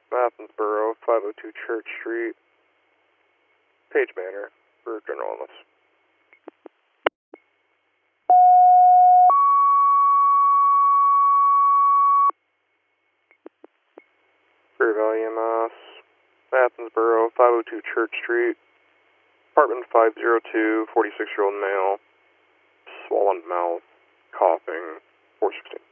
Athens Borough, 502 Church Street, Page Manor, for general illness. Great Valley EMS, Athens Borough, 502 Church Street, apartment 502, 46-year-old male, swollen mouth, coughing, 416.